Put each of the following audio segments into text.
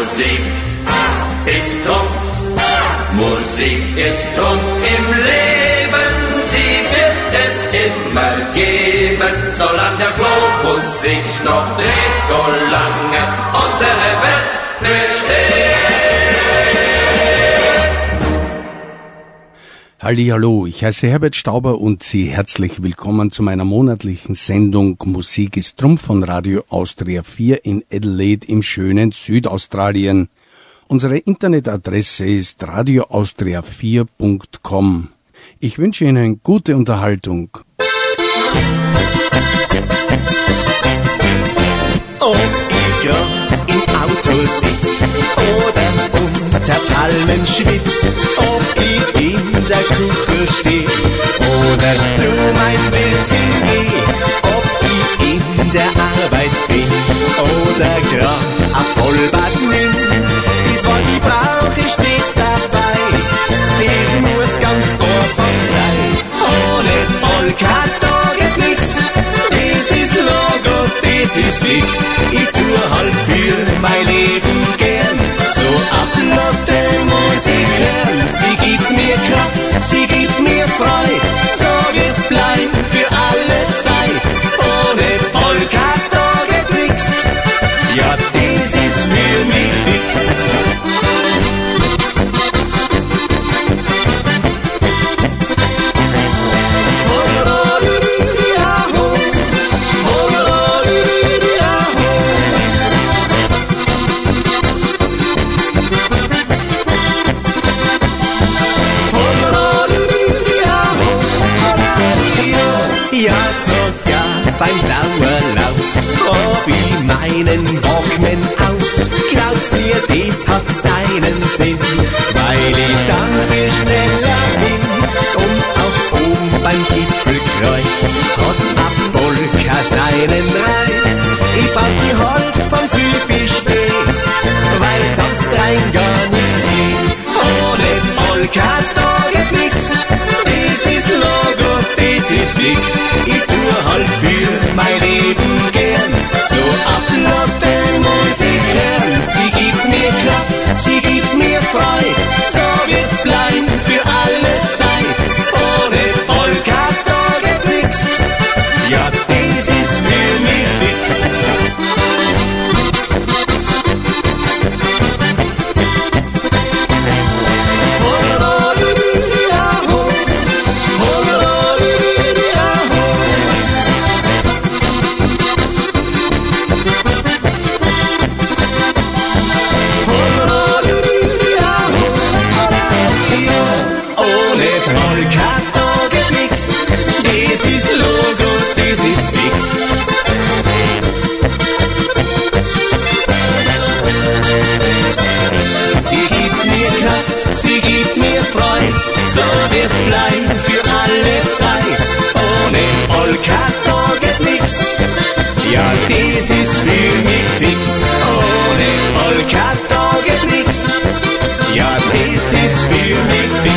Musik ist Trumpf. Musik ist Trumpf im Leben. Sie wird es immer geben, solange der Globus sich noch dreht, solange unsere Welt besteht. Hallihallo, ich heiße Herbert Stauber und Sie herzlich willkommen zu meiner monatlichen Sendung Musik ist Trumpf von Radio Austria 4 in Adelaide im schönen Südaustralien. Unsere Internetadresse ist radioaustria4.com. Ich wünsche Ihnen gute Unterhaltung. Ob ich grad im Auto sitz oder unter Palmen schwitz, ob ich in der Küche steh oder zu mein Bett hingeh, ob ich in der Arbeit bin oder grad ein Vollbad nimm, das was ich brauche stets dabei, das muss ganz einfach sein. Ohne Polka da geht nix, das ist Logo, das ist fix. Ich tue halt für mein Leben gern so ablotte Musik hören. Sie gibt mir Kraft, sie gibt mir Freude, so wird's bleiben für alle Zeit. Ohne Polka da geht nix, ja das ist für mich fix. Ja, sogar beim Dauerlauf hab ich meinen Walkman auf. Glaubt's mir, das hat seinen Sinn, weil ich dann viel schneller bin. Und auch oben beim Gipfelkreuz hat a Polka seinen Reiz. Ich brauch sie halt von früh bis spät, weil sonst rein gar nix geht. Ohne Polka da geht nix, das ist Logo, das ist fix. Ich tue halt für mein Leben gern so ablotte Musik hören. Sie gibt mir Kraft, sie gibt mir Freude, so wird's bleiben für alle Zeit. Ohne Polka da geht nix, ja das ist für mich fix. Sie gibt mir Freude, so wird's bleiben für alle Zeit. Ohne Polka da geht nix, ja das ist für mich fix. Ohne Polka da geht nix, ja das ist für mich fix.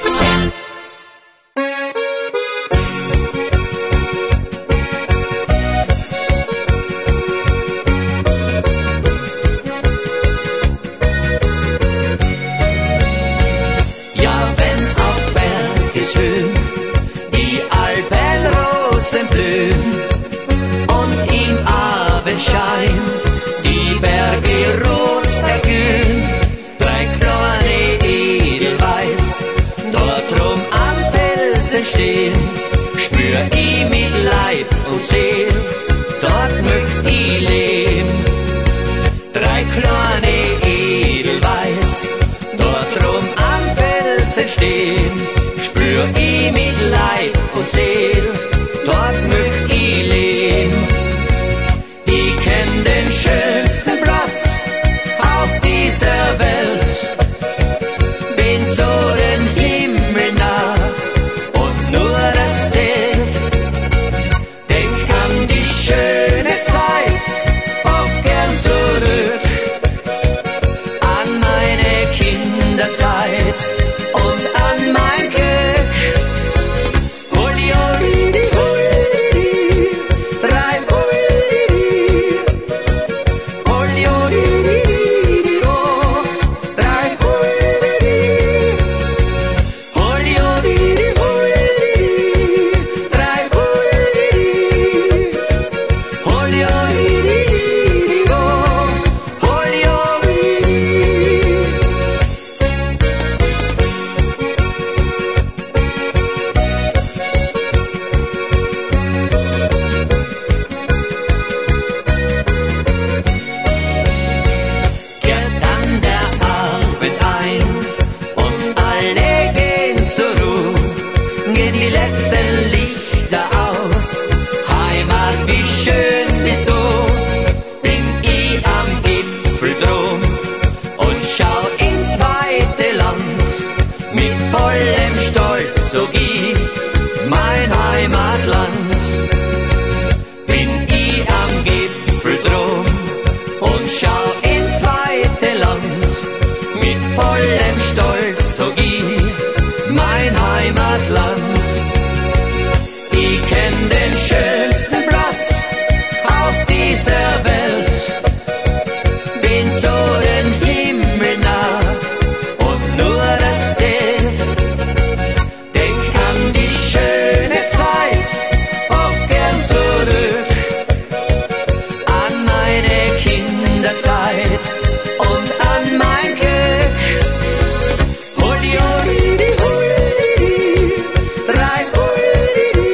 Die Berge rot erglühen, drei kleine Edelweiß, dort rum am Felsen stehen, spür ich mit Leib und Seel, dort möcht ich leben. Drei kleine Edelweiß, dort rum am Felsen stehen, spür ich mit Leib und Seel, dort möcht ich leben. Ich kenn den schönsten Platz auf dieser Welt, bin so den Himmel nah und nur das zählt. Denk an die schöne Zeit, oft gern zurück, an meine Kinderzeit und an mein Glück. Uli, uli, und an mein Glück. Hulli, hulli, drei hulli,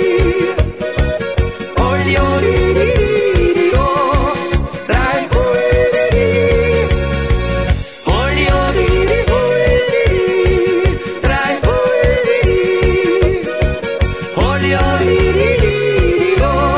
hulli, oh, drei hulli, hulli, drei hulli, hulli,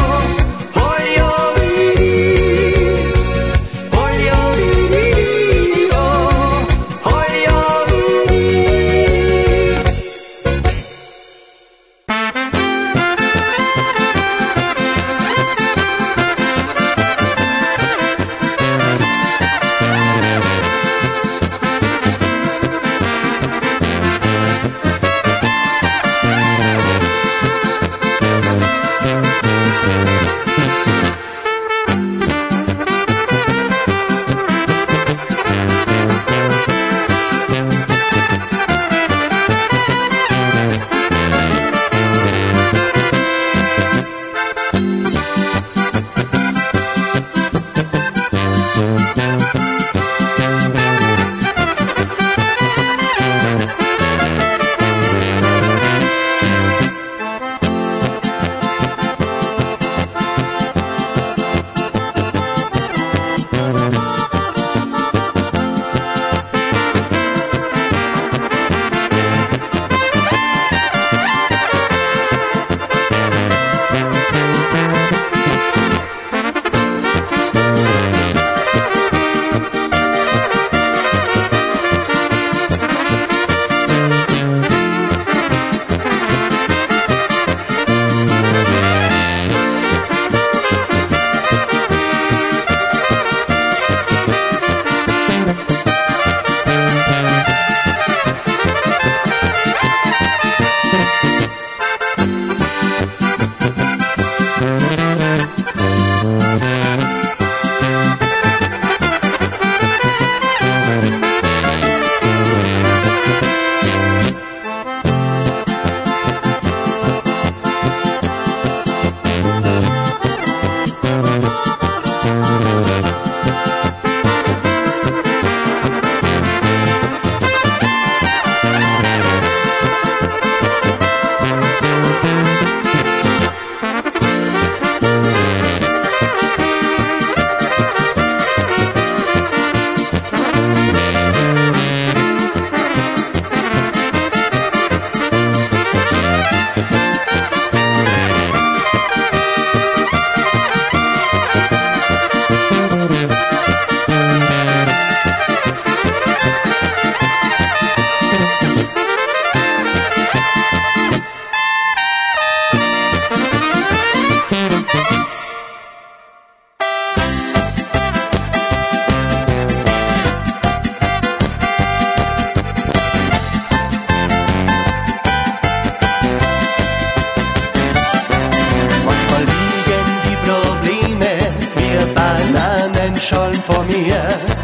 Bananenschalen vor mir.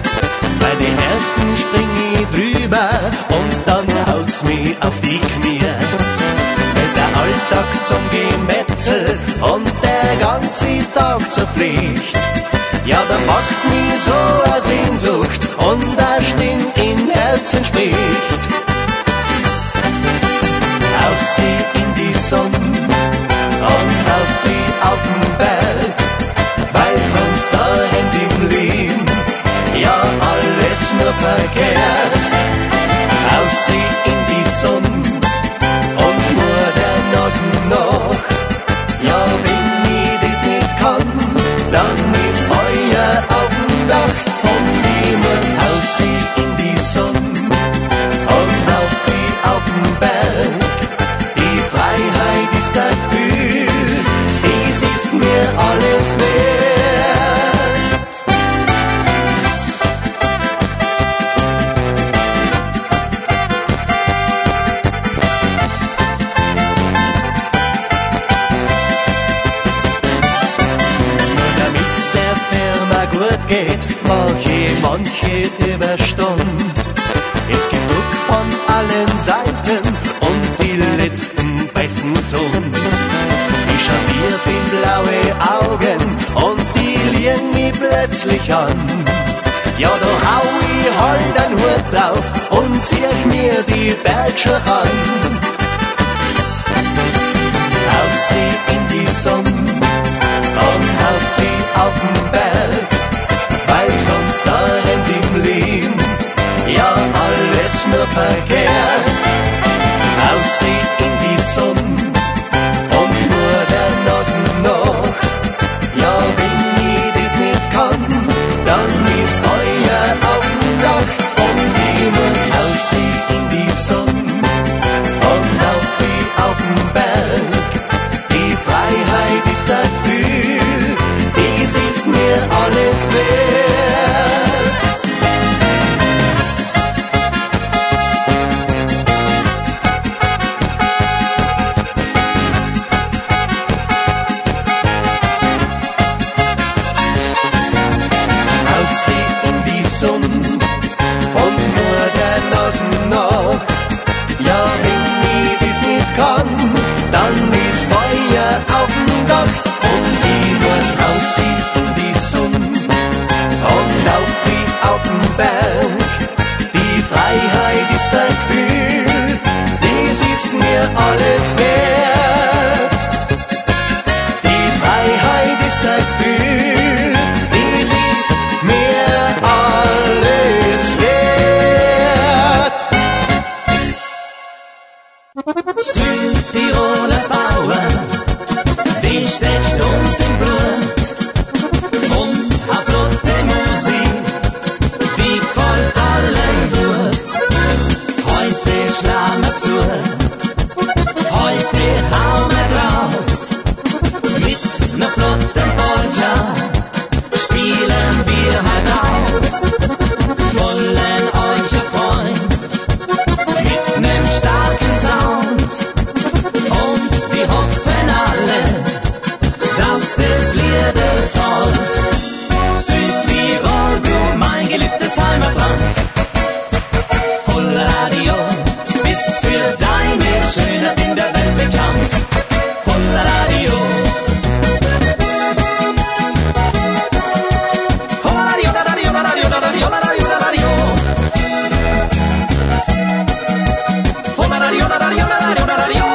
Bei den ersten spring ich drüber und dann haut's mich auf die Knie. Wenn der Alltag zum Gemetzel und der ganze Tag zur Pflicht, ja, da packt mich so eine Sehnsucht und eine Stimme in Herzen spricht. Auf sie in die Sonne und auf die auf den Berg, weil sonst da in dem Leben ja alles nur verkehrt. Auf sie in die Sonne und nur der Nasen noch, ja, wenn ich das nicht kann, dann ist Feuer auf dem Dach und ich muss aus sie in die Sonne und auf die auf den Berg. Die Freiheit ist das Gefühl, dies ist mir alles wert. Damit's der Firma gut geht, mache manche Überstund. Es gibt Druck von allen Seiten und die letzten Besten tun. Ich schau dir in blaue Augen und die liegen mich plötzlich an. Ja, da hau ich drauf und zieh mir die Bergschuhe an. Auf sie in die Sonne und auf die auf den Berg, weil sonst da rennt im Leben ja alles nur verkehrt. Auf sie in die Sonne und nur der Nasen noch. Ja, wenn ich das nicht kann, dann ist Feuer auf dem Dach und ich muss aus sie in die Sonne und auf wie auf dem Berg. Die Freiheit ist das Gefühl, dies ist mir alles wert. Aus sie in die Sonne und nur der Nasen noch. Ja, wenn ich das nicht kann, dann ist Feuer auf dem Dach und ich muss aus sie in die Sonne und auf wie auf dem Berg. Die Freiheit ist ein Gefühl, dies ist mir alles wert. Die Freiheit ist ein Gefühl, dies ist mir alles wert. Südtiroler Bauer, die steckt uns im Blut und a flotte Musik, die voll allen wird. Heute schlagen wir zu, heute hauen wir drauf, mit ner flotten Polka spielen wir halt auf. Wollen euch erfreuen mit nem starken Sound und wir hoffen alle, dass das Lied folgt. Südtirol, du mein geliebtes Heimatland. Holleradio, bist für deine Schönheit in der Welt bekannt. Holleradio. Holleradio, Holleradio, Holleradio, Holleradio, Holleradio. Holleradio, Holleradio, Holleradio, Holleradio.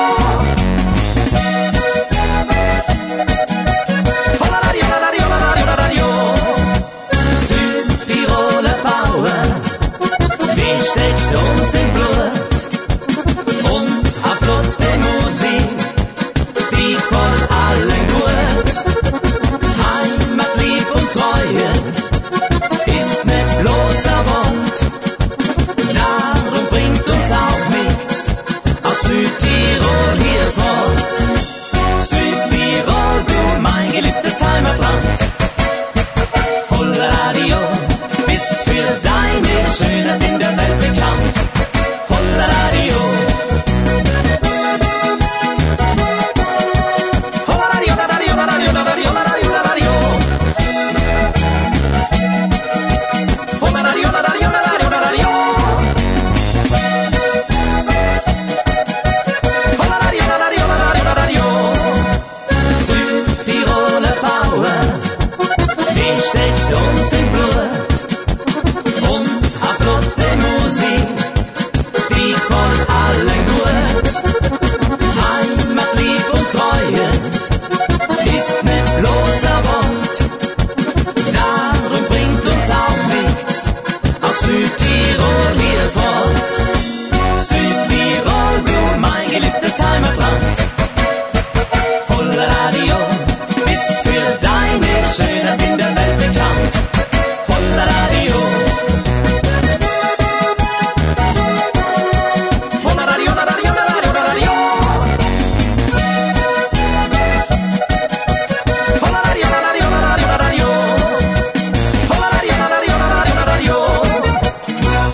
Holleradio, Holleradio, Holleradio, Holleradio. Südtiroler Bauer, die steckt uns im Blut und a flotte Musik, die von allen gut. Heimat, Lieb und Treue ist nicht bloß ein Wort, darum bringt uns auch nichts aus Südtirol hier fort. Südtirol, du mein geliebtes Heimatland. Holleradio, bist für deine Schönheit in der Welt bekannt. Holleradio. Holleradio, Holleradio, Holleradio, Holleradio, Holleradio, Holleradio. Holleradio, Holleradio, Holleradio, Holleradio. Holleradio, Holleradio, Holleradio, Holleradio. Südtiroler Bauer, die steckt uns im Blut und a flotte Musik, die von allen gut. Heimat, Lieb und Treue ist nicht bloß ein Wort, darum bringt uns auch nichts aus Südtirol hier fort. Südtirol, du mein geliebtes Heimatland. Holleradio, bist für deine Schönheit in der Welt bekannt. Holleradio. Holleradio, Holleradio, Holleradio, Holleradio. Holleradio, Holleradio, Holleradio, Holleradio. Holleradio, Holleradio, Holleradio, Holleradio.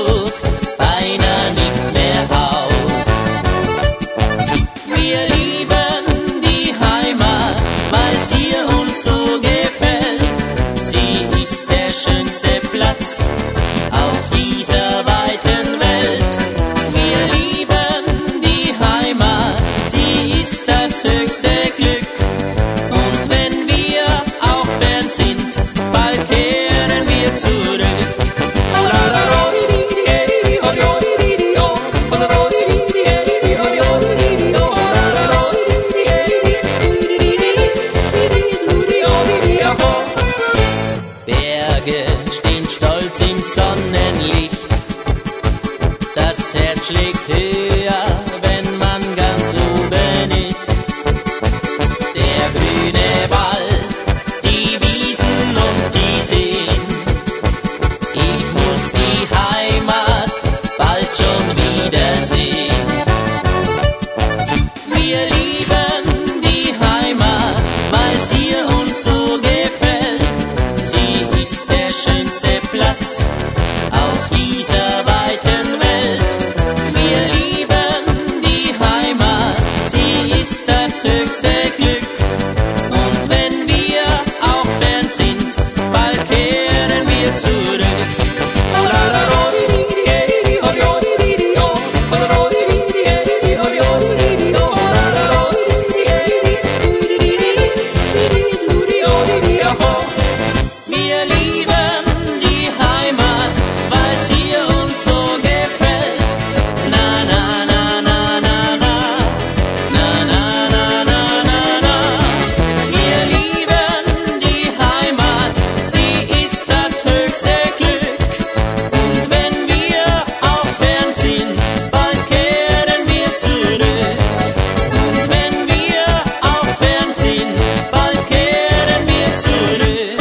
Sehnsucht beinahe nicht mehr aus. Wir lieben die Heimat, weil sie uns so gefällt. Sie ist der schönste Platz auf dieser weiten Welt. Wir lieben die Heimat, sie ist das höchste Glück. Und wenn wir auch fern sind, bald kehren wir zurück. Berge stehen stolz im Sonnenlicht. Das Herz schlägt höher, wenn man ganz oben ist. Der grüne Wald, die Wiesen und die Seen. Ich muss die Heimat bald schon wiedersehen. Wir lieben die Heimat, weil sie uns so gefällt. Sie ist der schönste Platz auf dieser weiten Welt. Wir lieben die Heimat, sie ist das höchste Glück. Und wenn wir auch fern sind, bald kehren wir zurück. Wir lieben die Heimat, weil sie uns so gefällt. Na na na na na na, na na na na na na. Wir lieben die Heimat, sie ist das höchste Glück. Und wenn wir auch fern sind, bald kehren wir zurück. Und wenn wir auch fern sind, bald kehren wir zurück.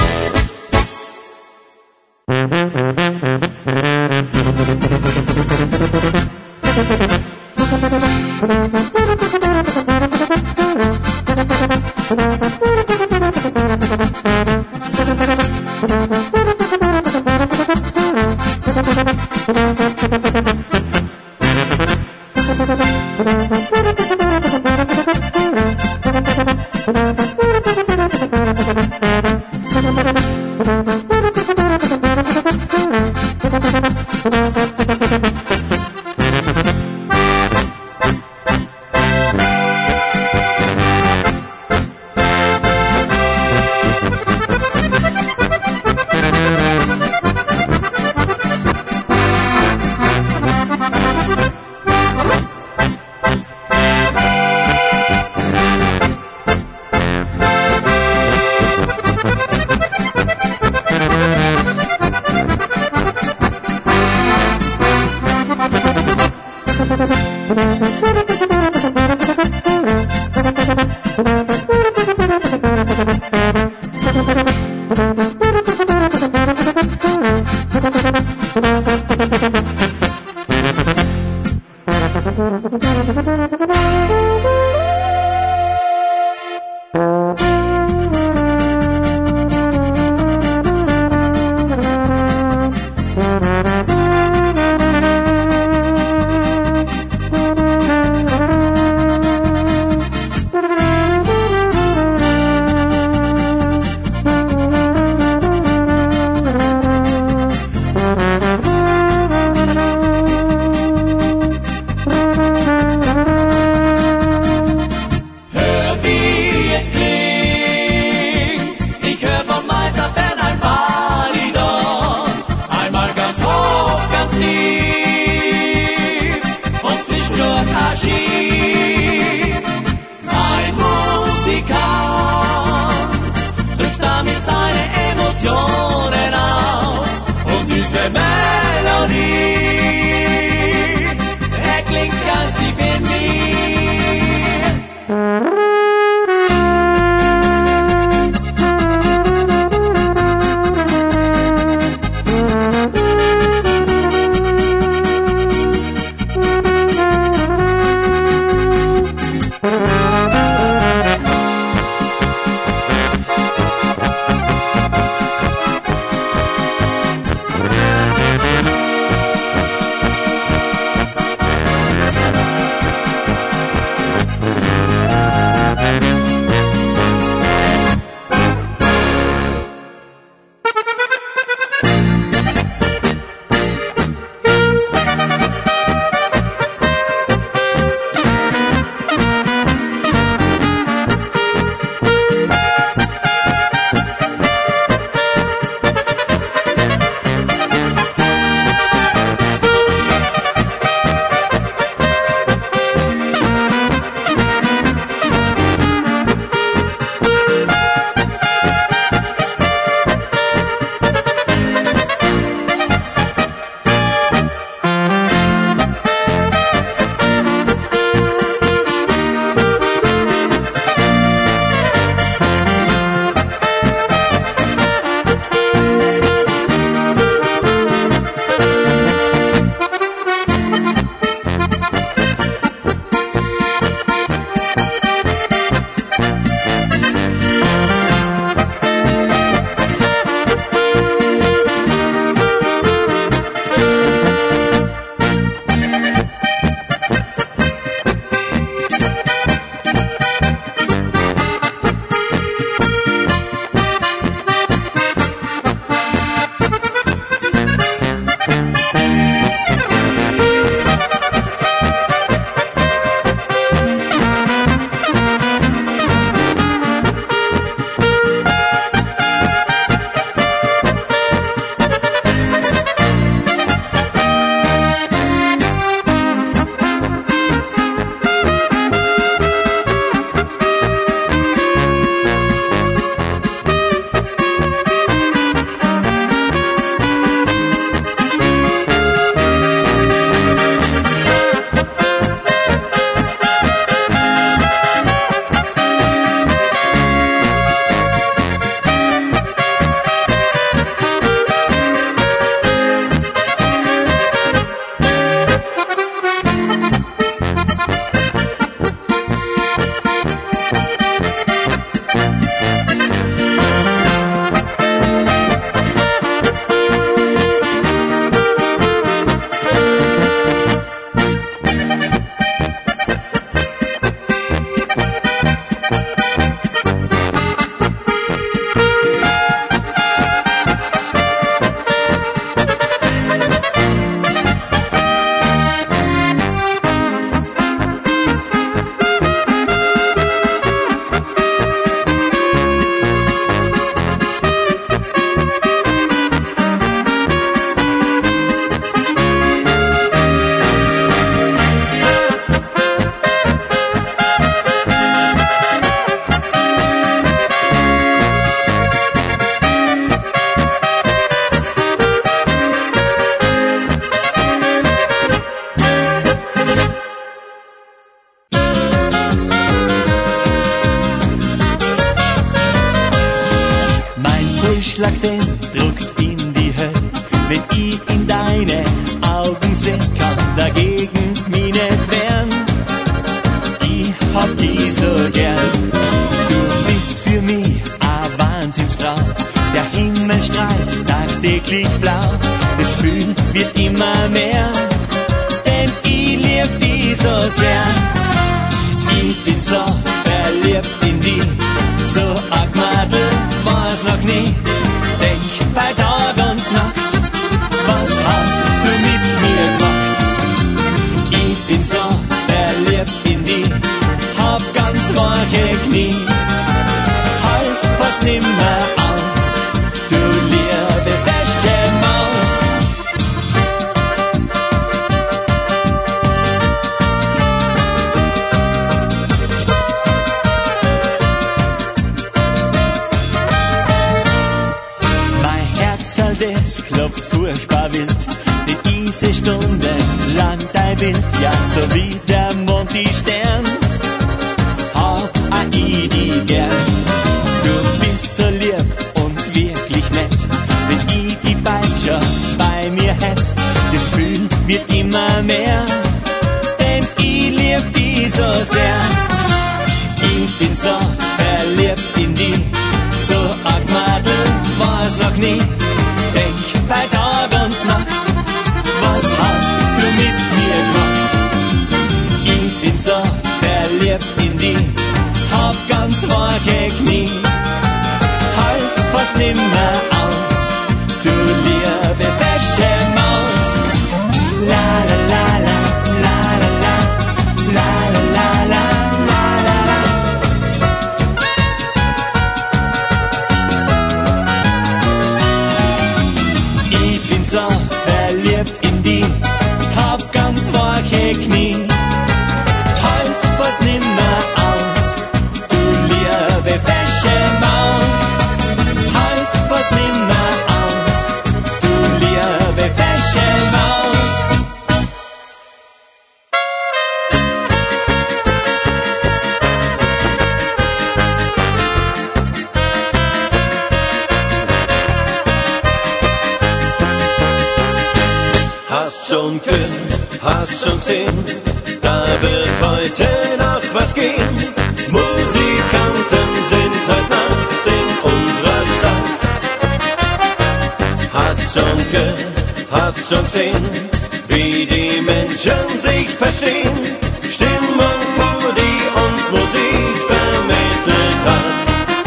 Schlag den druckt in die Hölle. Wenn ich in deine Augen seh, kann dagegen mich nicht wehren. Ich hab dich so gern. Du bist für mich a Wahnsinnsfrau. Der Himmel strahlt tagtäglich blau. Das Gefühl wird immer mehr, denn ich lieb dich so sehr. Ich bin so verliebt in dich, so arg Madel war's noch nie. Denk bei Tag und Nacht, was hast du mit mir gemacht? Ich bin so verliebt in dich, hab ganz wache Knie. Halt fast nimmer aus, du liebe fesche Maus. Mein Herz, das klopft furchtbar wild, denn ich seh stundenlang dein Bild, ja, so wie der Mond die Stern. Hab ich dich gern, du bist so lieb und wirklich nett. Wenn ich die bald schon bei mir hätt, das Gefühl wird immer mehr, denn ich lieb dich so sehr. Ich bin so verliebt in dich, so arg Madel war's noch nie. Denk bei Tag und Nacht, was hast du mit mir gemacht? Ich bin so verliebt in dich, hab ganz wache Knie. Halt fast nimmer aus, du liebe fesche Maus. La la la la, la la la, la la la la, la la la. Ich bin so verliebt in dich, hab ganz wache Knie. Halt fast nimmer aus, du liebe fesche Maus. Halt fast nimmer aus, du liebe fesche Maus. Hast schon gehört, hast schon gesehen, da wird heute Nacht was gehen. Musikanten sind heute Nacht in unserer Stadt. Hast schon gehört, hast schon gesehen, wie die Menschen sich verstehen. Stimmung pur, die uns Musik vermittelt hat.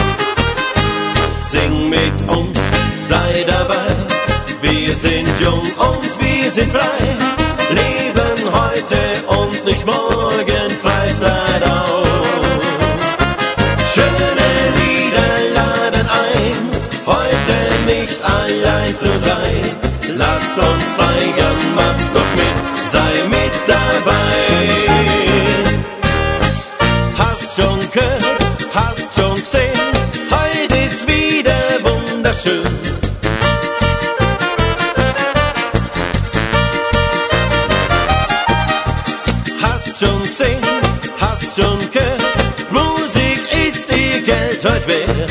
Sing mit uns, sei dabei, wir sind jung und wir sind frei, leben heute und nicht morgen, Freitag auf. Schöne Lieder laden ein, heute nicht allein zu sein. Lasst uns feiern, macht doch mit, sei mit dabei. Hast schon gehört, hast schon gesehen, heute ist wieder wunderschön. Schon gesehen, hast schon gehört, Musik ist ihr Geld heute wert.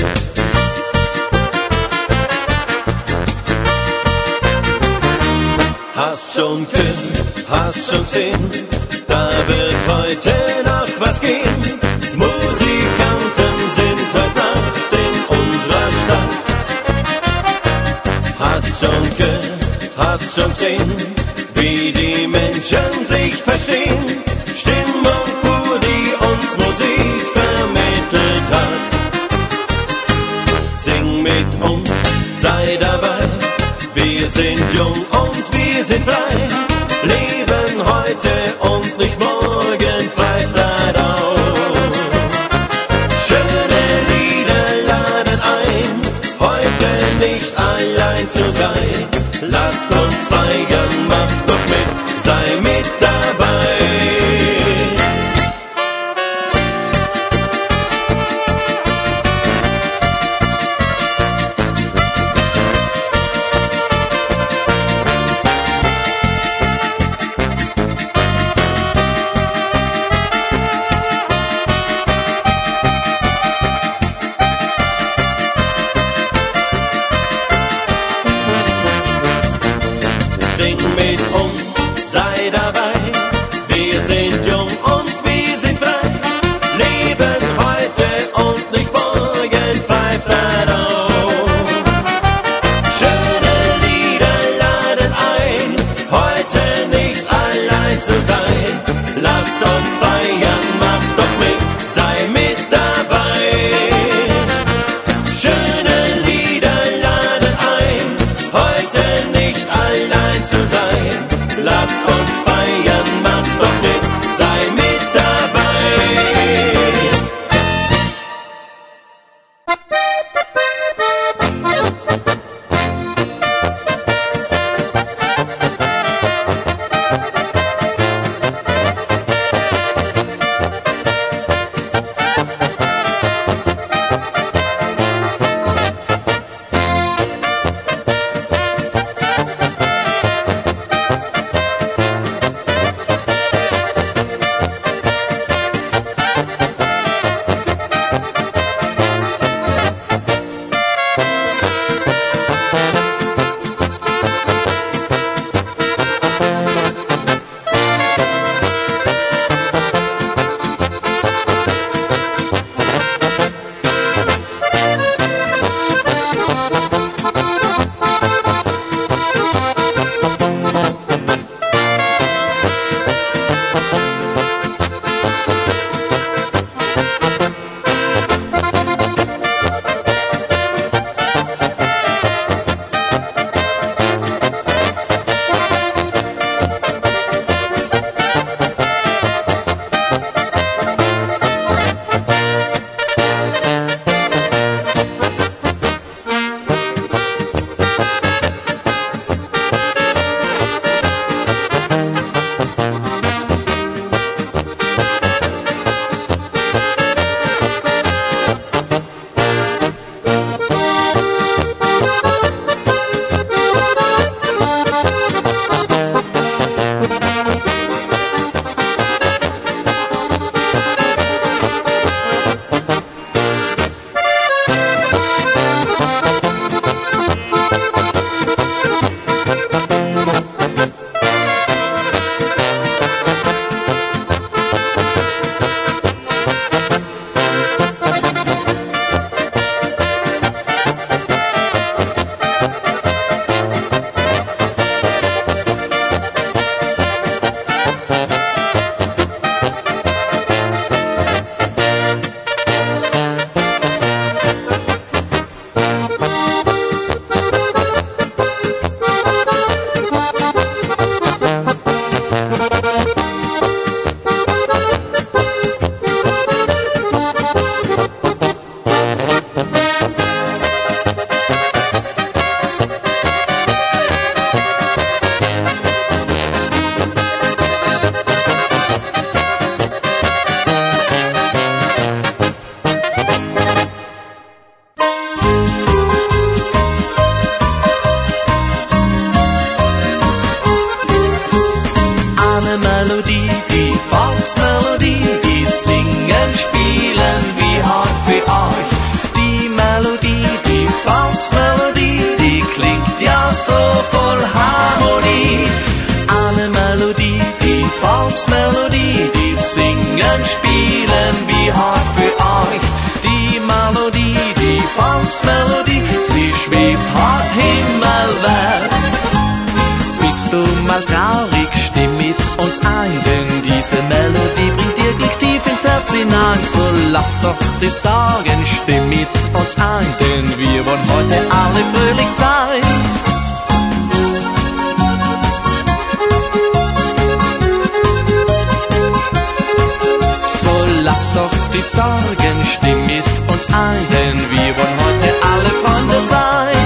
Hast schon gehört, hast schon gesehen, da wird heute Nacht was gehen. Musikanten sind heute Nacht in unserer Stadt. Hast schon gehört, hast schon gesehen, wie die Menschen sich verstehen. Stimmung pur, die uns Musik vermittelt hat. Sing mit uns, sei dabei, wir sind jung und wir sind frei, leben heute und nicht morgen, Freitag auf. Schöne Lieder laden ein, heute nicht allein zu sein. Lasst uns feiern, macht doch mit, sei mit dabei. nein, so lass doch die Sorgen, stimm mit uns ein, denn wir wollen heute alle fröhlich sein. So lass doch die Sorgen, stimm mit uns ein, denn wir wollen heute alle Freunde sein.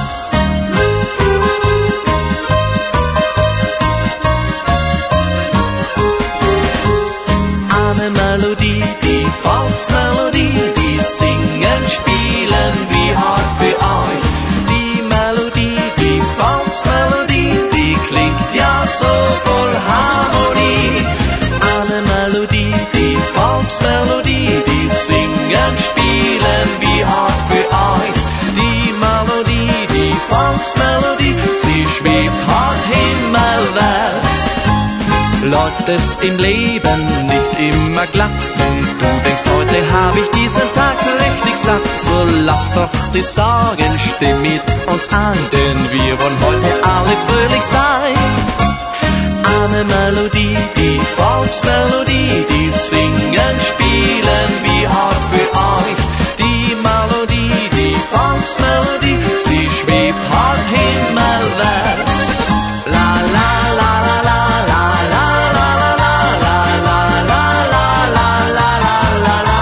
Eine Melodie, die Volksmelodie, die singen, spielen wie hart für euch. Die Melodie, die Volksmelodie, die klingt ja so voll Harmonie. Eine Melodie, die Volksmelodie, die singen, spielen wie hart für euch. Die Melodie, die Volksmelodie, sie schwebt hart himmelwärts. Läuft es im Leben nicht immer glatt und du denkst, heute hab ich diesen Tag so richtig satt, so lass doch die Sorgen, stimm mit uns ein, denn wir wollen heute alle fröhlich sein. Eine Melodie, die Volksmelodie, die singen, spielen wie hart für euch. Die Melodie, die Volksmelodie, sie schwebt hart himmelwärts. La la la la la la la la la la la la la la la la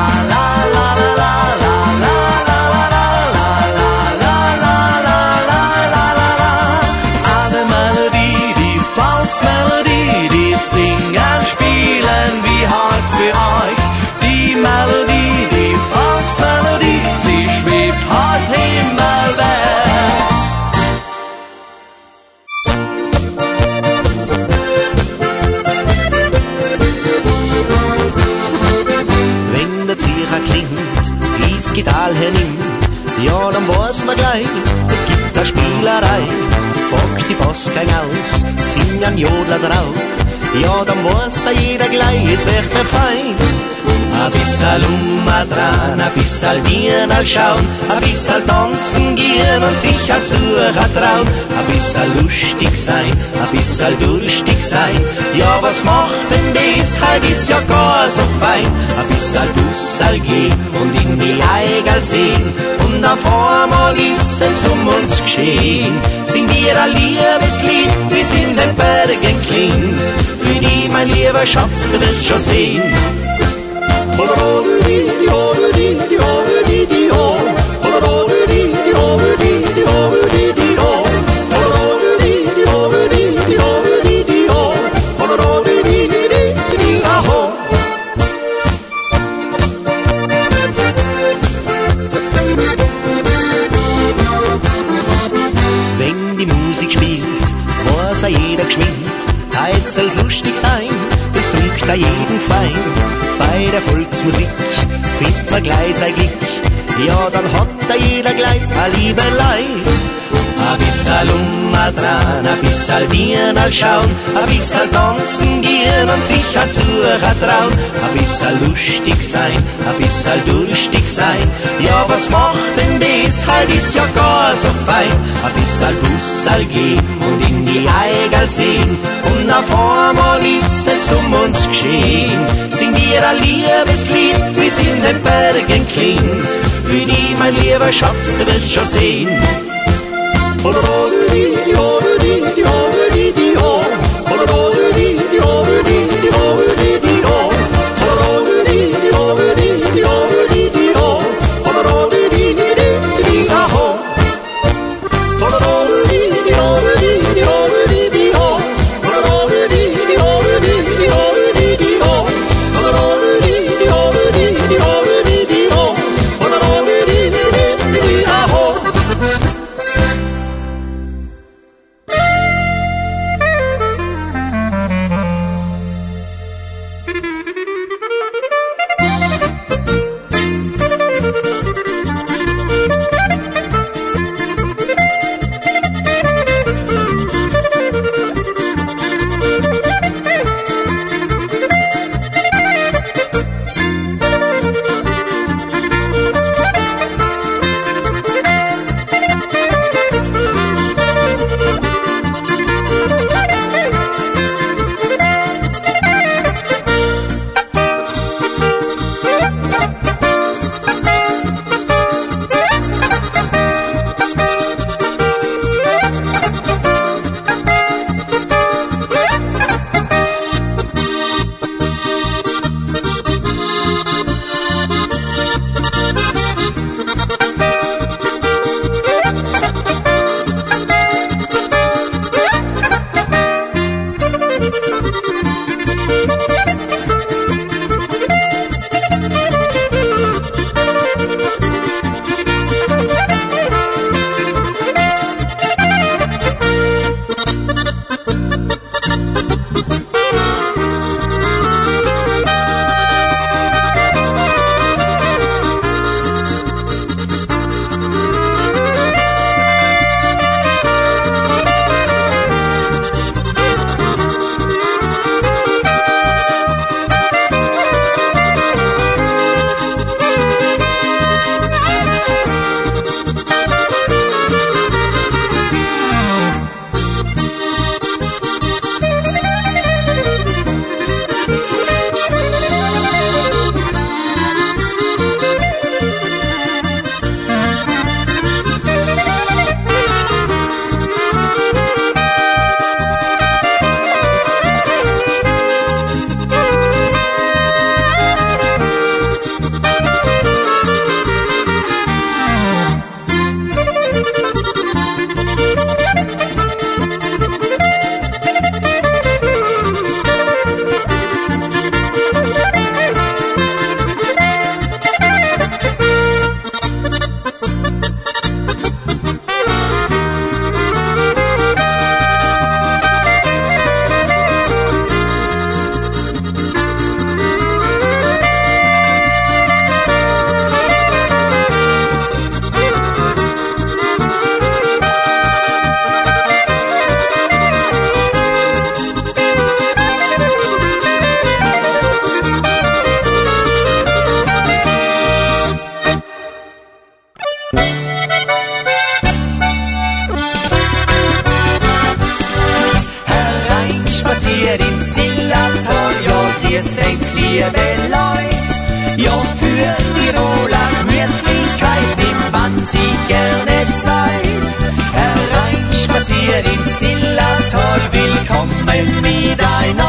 Volksmelodie, die singen, spielen wie hart für euch. Die Melodie, die Volksmelodie, sie schwebt hart himmelwärts. Wenn der Zierer klingt, dies Gitarre hernimmt, ja, dann weiß man gleich, es gibt eine Spielerei. Packt die Bassgang aus, sing ein Jodler drauf, ja, dann weiß jeder gleich, es wird mir fein. Ein bisschen dran, ein bisschen dienen, schauen, ein bisschen tanzen gehen und sich ein Zuhörer trauen. Ein bisschen lustig sein, ein bisschen durstig sein, ja, was macht denn das? Halt ist ja gar so fein. Ein bisschen Bussal gehen und in die Eigel sehen und auf einmal ist es uns geschehen. Sing dir ein Liebeslied, wie's in den Bergen klingt, für die, mein lieber Schatz, du wirst schon sehen. Wenn die Musik spielt, weiß jeder geschwind, heute soll's lustig sein, das drückt jeden fein. Bei der Volksmusik findet man gleich sein Glück, ja, dann hat jeder gleich ein Lieberlei. Ein bisschen dran, ein bisschen dienen, schauen, ein bisschen tanzen gehen und sich ein Zuhörer trauen. Ein bisschen lustig sein, ein bisschen durstig sein, ja, was macht denn das? Halt ist ja gar so fein. Ein bisschen Bussal gehen und in die Eigel sehen und auf einmal ist es uns geschehen. Sing dir ein Liebeslied, wie's in den Bergen klingt, für die, mein lieber Schatz, du wirst schon sehen.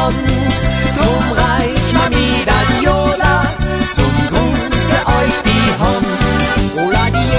Hand. Drum reich mir mit an Jola, zum Gruße euch die Hand. Ola die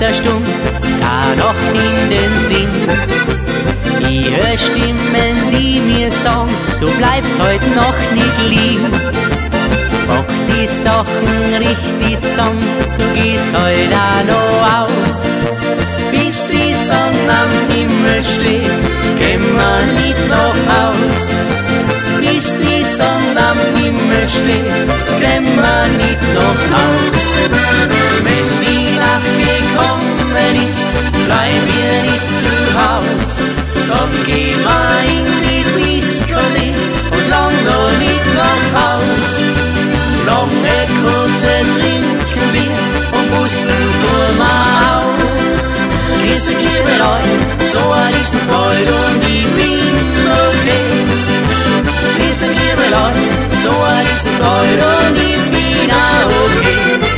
der Stund gar noch in den Sinn. Ich hör Stimmen, die mir sagen, du bleibst heute noch nicht liegen. Pack die Sachen richtig zusammen, du gehst heute auch noch aus. Bis die Sonne am Himmel steht, gehen wir nicht nach Haus. Bis die Sonne am Himmel steht, gehen wir nicht nach Haus. Wenn die Nacht gekommen ist, bleib wir nicht zu Haus. Dann gehen wir in die Diskothek und lang noch nicht nach Haus. Lange, kurze trinken wir und busseln tun wir auch. Grüße, liebe Leute, so ein Riesenfreude und ich bin okay. Grüße, liebe Leute, so ein Riesenfreude und ich bin auch okay.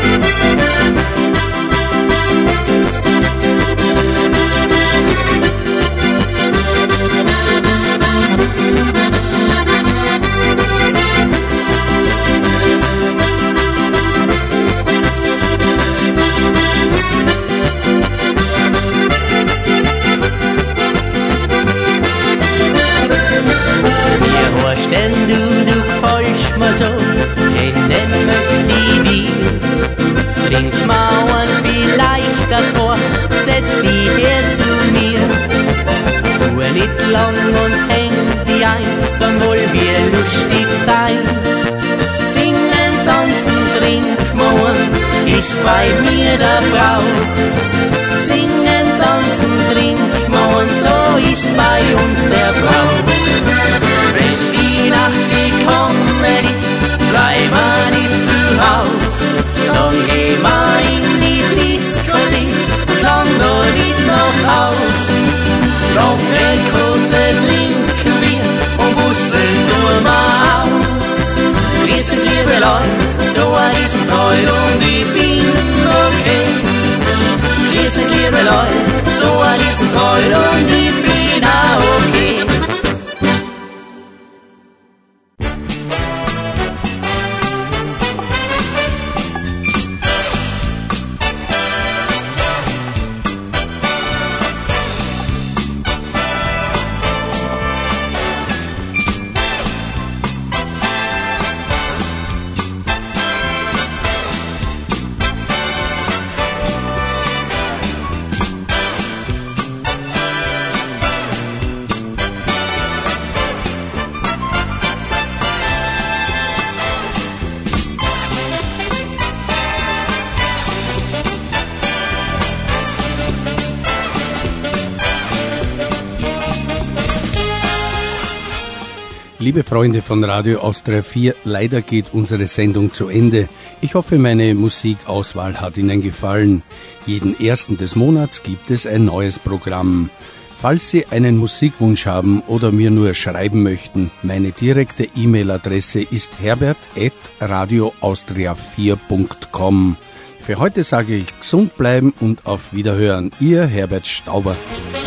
Denn du gefällst mir so, kennen möcht ich dich. Trink mal ein vielleicht als Ohr, setz dich her zu mir. Tu nicht lang und häng dich ein, dann wollen wir lustig sein. Singen, tanzen, trink mal, ist bei mir der Brauch. Singen, tanzen, trink mal, so ist bei uns der Brauch. Wenn die Nacht gekommen ist, bleib wir nicht zu Haus. Dann geh wir in die Diskothek und lang noch nicht nach Haus. Lange, kurze trinken wir und busseln tun wir auch. Grüßen, liebe Leute, so ein Riesenfreude und ich bin okay. Grüßen, liebe Leute, so ein Riesenfreude und ich bin auch okay. Liebe Freunde von Radio Austria 4, leider geht unsere Sendung zu Ende. Ich hoffe, meine Musikauswahl hat Ihnen gefallen. Jeden 1. des Monats gibt es ein neues Programm. Falls Sie einen Musikwunsch haben oder mir nur schreiben möchten, meine direkte E-Mail-Adresse ist herbert@radioaustria4.com. Für heute sage ich gesund bleiben und auf Wiederhören. Ihr Herbert Stauber.